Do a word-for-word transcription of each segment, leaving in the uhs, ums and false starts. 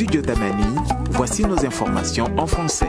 Studio Tamani, voici nos informations en français.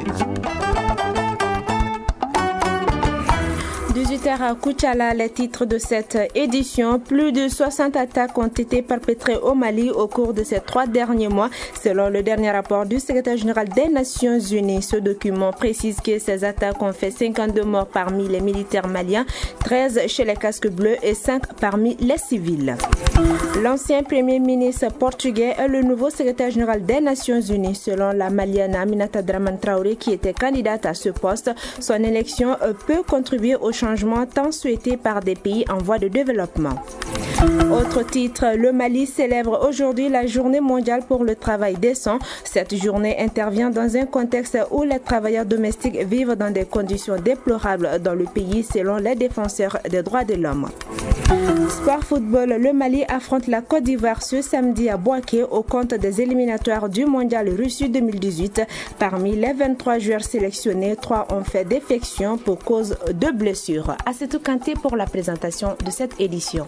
dix-huit heures à Koutchala, les titres de cette édition. Plus de soixante attaques ont été perpétrées au Mali au cours de ces trois derniers mois, selon le dernier rapport du secrétaire général des Nations Unies. Ce document précise que ces attaques ont fait cinquante-deux morts parmi les militaires maliens, treize chez les casques bleus et cinq parmi les civils. L'ancien premier ministre portugais est le nouveau secrétaire général des Nations Unies, selon la malienne Aminata Dramane Traoré, qui était candidate à ce poste. Son élection peut contribuer au changement tant souhaité par des pays en voie de développement. Autre titre, le Mali célèbre aujourd'hui la journée mondiale pour le travail décent. Cette journée intervient dans un contexte où les travailleurs domestiques vivent dans des conditions déplorables dans le pays, selon les défenseurs des droits de l'homme. Sport football, le Mali affronte la Côte d'Ivoire ce samedi à Bouaké au compte des éliminatoires du Mondial Russie deux mille dix-huit. Parmi les vingt-trois joueurs sélectionnés, trois ont fait défection pour cause de blessures. Assetou Kanté pour la présentation de cette édition.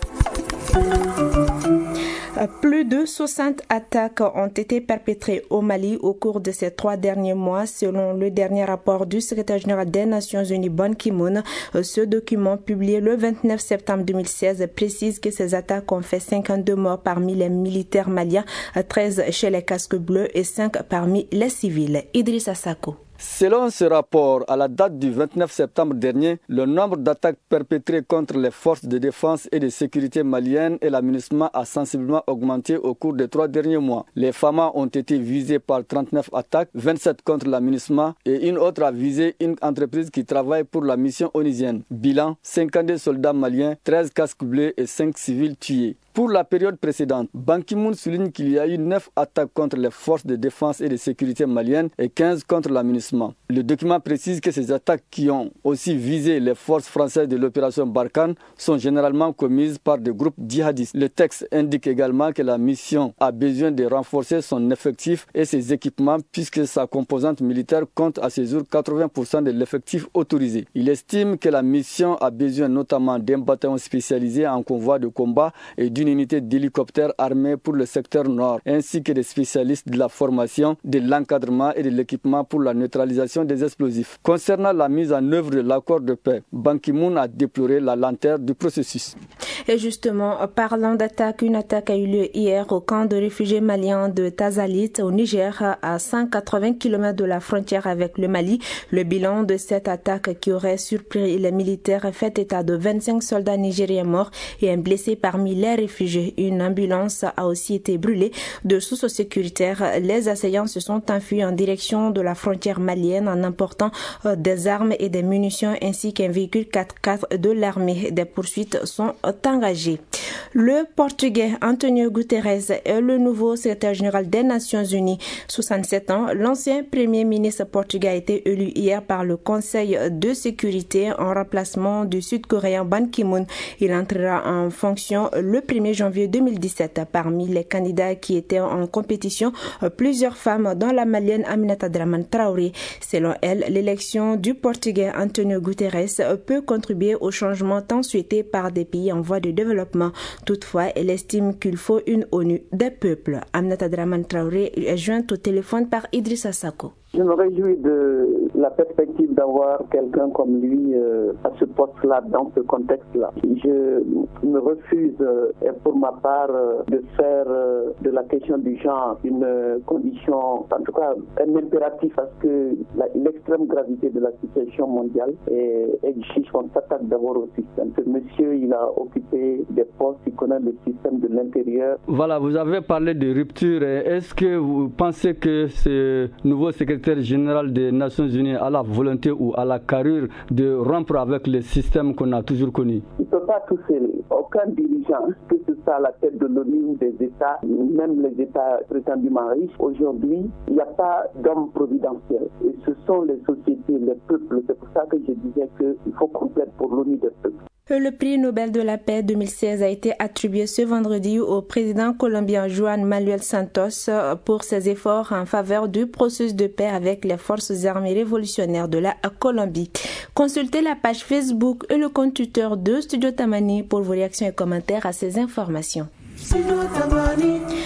Plus de soixante attaques ont été perpétrées au Mali au cours de ces trois derniers mois, selon le dernier rapport du secrétaire général des Nations Unies, Ban Ki-moon. Ce document, publié le vingt-neuf septembre deux mille seize, précise que ces attaques ont fait cinquante-deux morts parmi les militaires maliens, treize chez les casques bleus et cinq parmi les civils. Idrissa Sako. Selon ce rapport, à la date du vingt-neuf septembre dernier, le nombre d'attaques perpétrées contre les forces de défense et de sécurité maliennes et l'aménagement a sensiblement augmenté au cours des trois derniers mois. Les F A M A ont été visés par trente-neuf attaques, vingt-sept contre l'aménagement et une autre a visé une entreprise qui travaille pour la mission onusienne. Bilan, cinquante-deux soldats maliens, treize casques bleus et cinq civils tués. Pour la période précédente, Ban Ki-moon souligne qu'il y a eu neuf attaques contre les forces de défense et de sécurité maliennes et quinze contre l'aménagement. Le document précise que ces attaques qui ont aussi visé les forces françaises de l'opération Barkhane sont généralement commises par des groupes djihadistes. Le texte indique également que la mission a besoin de renforcer son effectif et ses équipements puisque sa composante militaire compte à ce jour quatre-vingts pour cent de l'effectif autorisé. Il estime que la mission a besoin notamment d'un bataillon spécialisé en convoi de combat et d'une une unité d'hélicoptères armés pour le secteur nord, ainsi que des spécialistes de la formation, de l'encadrement et de l'équipement pour la neutralisation des explosifs. Concernant la mise en œuvre de l'accord de paix, Ban Ki-moon a déploré la lenteur du processus. Et justement, parlant d'attaque, une attaque a eu lieu hier au camp de réfugiés maliens de Tazalit au Niger, à cent quatre-vingts kilomètres de la frontière avec le Mali. Le bilan de cette attaque qui aurait surpris les militaires fait état de vingt-cinq soldats nigériens morts et un blessé parmi les réfugiés. Une ambulance a aussi été brûlée. De sources sécuritaires, les assaillants se sont enfuis en direction de la frontière malienne en emportant des armes et des munitions ainsi qu'un véhicule quatre-quatre de l'armée. Des poursuites sont engagées. Le Portugais António Guterres est le nouveau secrétaire général des Nations Unies. soixante-sept ans, l'ancien premier ministre portugais a été élu hier par le Conseil de sécurité en remplacement du Sud-Coréen Ban Ki-moon. Il entrera en fonction le premier janvier deux mille dix-sept. Parmi les candidats qui étaient en compétition, plusieurs femmes, dont la malienne Aminata Dramane Traoré. Selon elle, l'élection du Portugais António Guterres peut contribuer au changement tant souhaité par des pays en voie de développement. Toutefois, elle estime qu'il faut une ONU des peuples. Aminata Dramane Traoré est jointe au téléphone par Idrissa Sako. Je me réjouis de la perspective d'avoir quelqu'un comme lui euh, à ce poste-là, dans ce contexte-là. Je me refuse, euh, pour ma part, euh, de faire euh, de la question du genre une euh, condition, en tout cas un impératif, parce que la, l'extrême gravité de la situation mondiale exige qu'on s'attaque d'abord au système. Ce monsieur, il a occupé des postes, il connaît le système de l'intérieur. Voilà, vous avez parlé de rupture. Est-ce que vous pensez que ce nouveau secrétaire général des Nations Unies a la volonté ou a la carrure de rompre avec le système qu'on a toujours connu? Il ne peut pas tout seul. Aucun dirigeant, que ce soit à la tête de l'ONU, des États, même les États prétendument riches, aujourd'hui, il n'y a pas d'homme providentiel. Et ce sont les sociétés, les peuples. C'est pour ça que je disais qu'il faut qu'on plaide pour l'ONU des peuples. Le prix Nobel de la paix deux mille seize a été attribué ce vendredi au président colombien Juan Manuel Santos pour ses efforts en faveur du processus de paix avec les forces armées révolutionnaires de la Colombie. Consultez la page Facebook et le compte Twitter de Studio Tamani pour vos réactions et commentaires à ces informations.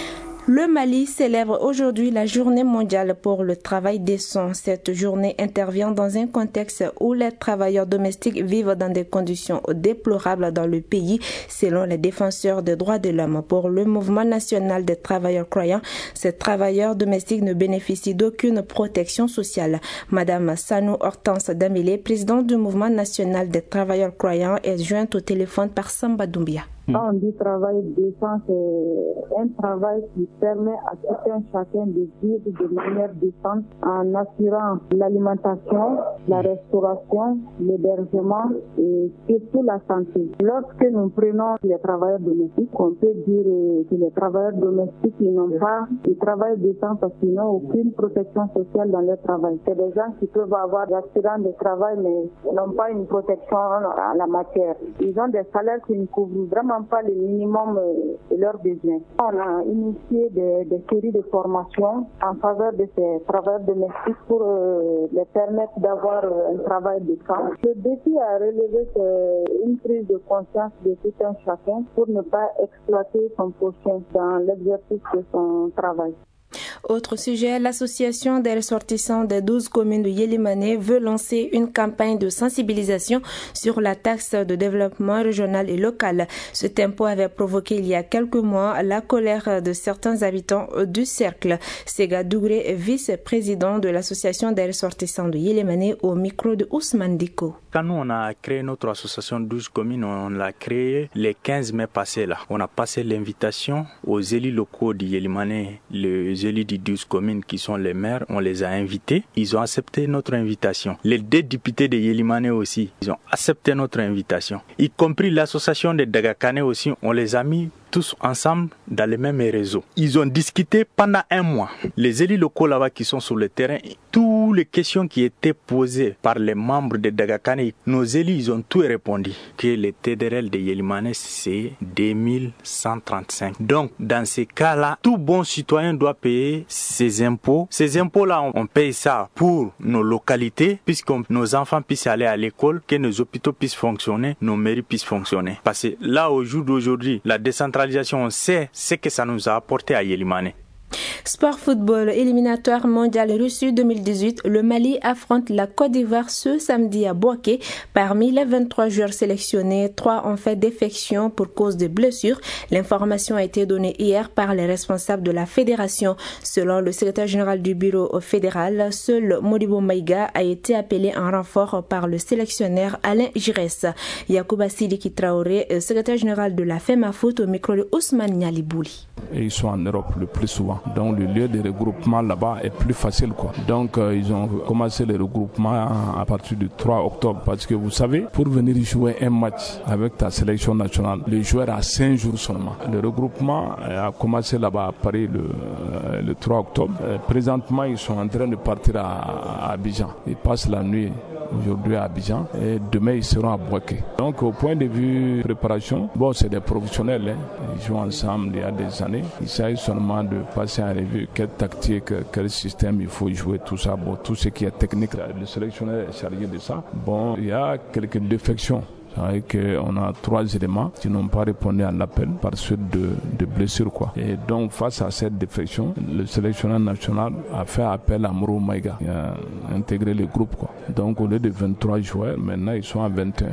Le Mali célèbre aujourd'hui la journée mondiale pour le travail décent. Cette journée intervient dans un contexte où les travailleurs domestiques vivent dans des conditions déplorables dans le pays, selon les défenseurs des droits de l'homme. Pour le Mouvement national des travailleurs croyants, ces travailleurs domestiques ne bénéficient d'aucune protection sociale. Madame Sanou Hortense Damilé, présidente du Mouvement national des travailleurs croyants, est jointe au téléphone par Samba Doumbia. Quand on dit travail décent, c'est un travail qui permet à tout un chacun de vivre de manière décente en assurant l'alimentation, la restauration, l'hébergement et surtout la santé. Lorsque nous prenons les travailleurs domestiques, on peut dire que les travailleurs domestiques ils n'ont pas de travail décent parce qu'ils n'ont aucune protection sociale dans leur travail. C'est des gens qui peuvent avoir l'assurance de travail mais n'ont pas une protection en la matière. Ils ont des salaires qui ne couvrent vraiment pas le minimum de leurs besoins. On a initié des, des séries de formations en faveur de ces travailleurs domestiques pour euh, les permettre d'avoir un travail décent. Le défi à relever, c'est une prise de conscience de tout un chacun pour ne pas exploiter son prochain dans l'exercice de son travail. Autre sujet, l'association des ressortissants des douze communes de Yélimane veut lancer une campagne de sensibilisation sur la taxe de développement régional et local. Ce tempo avait provoqué il y a quelques mois la colère de certains habitants du cercle. Sega Dougré, vice-président de l'association des ressortissants de Yélimane, au micro de Ousmane Diko. Quand nous on a créé notre association douze communes, on l'a créée le quinze mai passé là. On a passé l'invitation aux élus locaux de Yélimane, les élus des douze communes qui sont les maires, on les a invités. Ils ont accepté notre invitation. Les deux députés de Yélimane aussi, ils ont accepté notre invitation. Y compris l'association de Dagakane aussi, on les a mis tous ensemble dans les mêmes réseaux. Ils ont discuté pendant un mois. Les élus locaux là-bas qui sont sur le terrain, toutes les questions qui étaient posées par les membres de Dagakane, nos élus, ils ont tout répondu. Que le T D R L de Yélimane, c'est deux mille cent trente-cinq. Donc, dans ces cas-là, tout bon citoyen doit payer ses impôts. Ces impôts-là, on paye ça pour nos localités, puisque nos enfants puissent aller à l'école, que nos hôpitaux puissent fonctionner, nos mairies puissent fonctionner. Parce que là, au jour d'aujourd'hui, la décentralisation, on sait ce que ça nous a apporté à Yélimane. Sport football éliminatoire mondial Russie deux mille dix-huit, le Mali affronte la Côte d'Ivoire ce samedi à Bouaké. Parmi les vingt-trois joueurs sélectionnés, trois ont fait défection pour cause de blessures. L'information a été donnée hier par les responsables de la fédération. Selon le secrétaire général du bureau fédéral, seul Modibo Maïga a été appelé en renfort par le sélectionneur Alain Giresse. Yacouba Sidiki Traoré, secrétaire général de la FEMAFOOT, au micro de Ousmane Nialibouli. Ils sont en Europe le plus souvent. Donc le lieu de regroupement là-bas est plus facile, quoi. Donc euh, ils ont commencé le regroupement à, à partir du trois octobre. Parce que vous savez, pour venir jouer un match avec ta sélection nationale, le joueur a cinq jours seulement. Le regroupement a commencé là-bas à Paris le, euh, le trois octobre. Euh, présentement, ils sont en train de partir à, à Abidjan. Ils passent la nuit aujourd'hui à Abidjan et demain ils seront à Bouaké. Donc au point de vue préparation, bon c'est des professionnels, hein. Ils jouent ensemble il y a des années. Il s'agit seulement de passer en revue quelle tactique, quel système il faut jouer, tout ça, bon tout ce qui est technique, le sélectionneur est chargé de ça. Bon il y a quelques défections. C'est-à-dire qu'on a trois éléments qui n'ont pas répondu à l'appel par suite de, de blessures, quoi. Et donc, face à cette défection, le sélectionneur national a fait appel à Mourou Maïga. Il a intégré le groupe, quoi. Donc, au lieu de vingt-trois joueurs, maintenant, ils sont à vingt et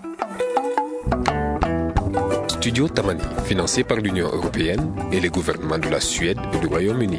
un. Studio Tamani, financé par l'Union européenne et les gouvernements de la Suède et du Royaume-Uni.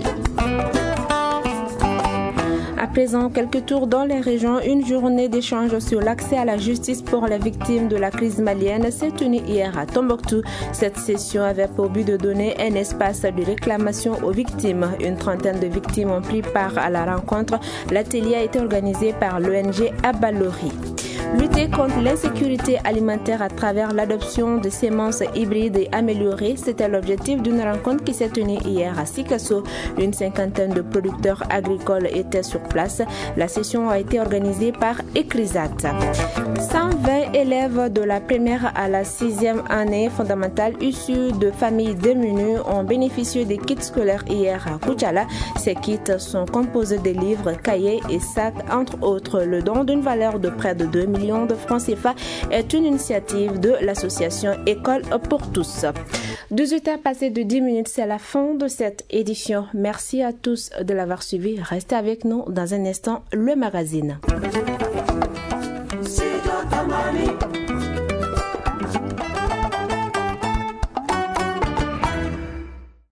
À présent, quelques tours dans les régions. Une journée d'échange sur l'accès à la justice pour les victimes de la crise malienne s'est tenue hier à Tombouctou. Cette session avait pour but de donner un espace de réclamation aux victimes. Une trentaine de victimes ont pris part à la rencontre. L'atelier a été organisé par l'O N G Abalori. Lutter contre l'insécurité alimentaire à travers l'adoption de semences hybrides et améliorées, c'était l'objectif d'une rencontre qui s'est tenue hier à Sikasso. Une cinquantaine de producteurs agricoles étaient sur place. La session a été organisée par Ecrisat. cent vingt élèves de la première à la sixième année fondamentale issus de familles démunies ont bénéficié des kits scolaires hier à Koutchala. Ces kits sont composés de livres, cahiers et sacs, entre autres. Le don d'une valeur de près de deux millions de francs C F A est une initiative de l'association École pour tous. dix-huit heures passées de dix minutes, c'est la fin de cette édition. Merci à tous de l'avoir suivi. Restez avec nous dans un instant, le magazine.